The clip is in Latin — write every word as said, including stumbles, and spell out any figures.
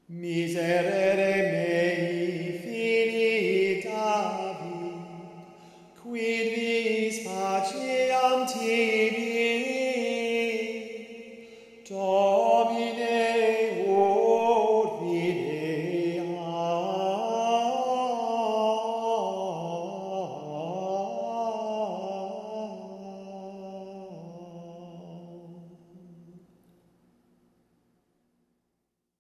Miserere mei, fili David, quid vis faciam tibi